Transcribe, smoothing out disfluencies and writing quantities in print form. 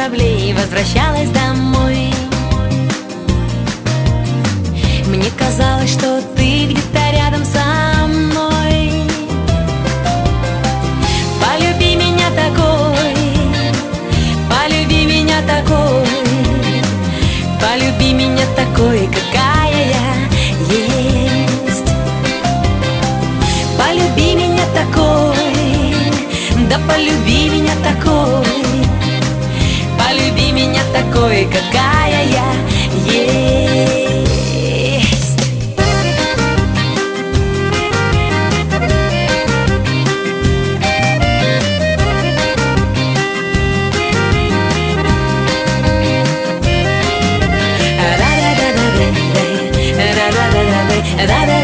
корабле возвращалась домой. Мне казалось, что ты где-то рядом со мной. Полюби меня такой, полюби меня такой, полюби меня такой, какая я есть. Полюби меня такой, да полюби меня такой, полюби меня такой, какая я есть. Da da